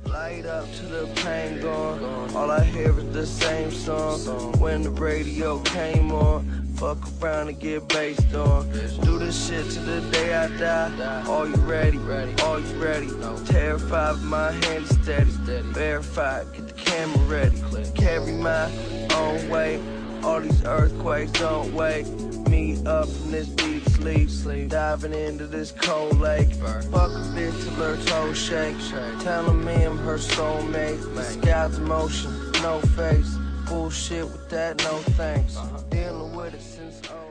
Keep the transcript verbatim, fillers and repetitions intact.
Light up to the pain gone. All I hear is the same song. When the radio came on, fuck around and get based on. Do this shit till the day I die. Are you ready? Are you ready? Terrified, but my hand is steady. Verified, get the camera ready. Carry my own weight. All these earthquakes don't wake me up from this deep sleep. Diving into this cold lake. Fuck a bitch till her toes shake. Telling me I'm her soulmate. Scout's emotion, no face. Bullshit with that, no thanks. Dealing with it since oh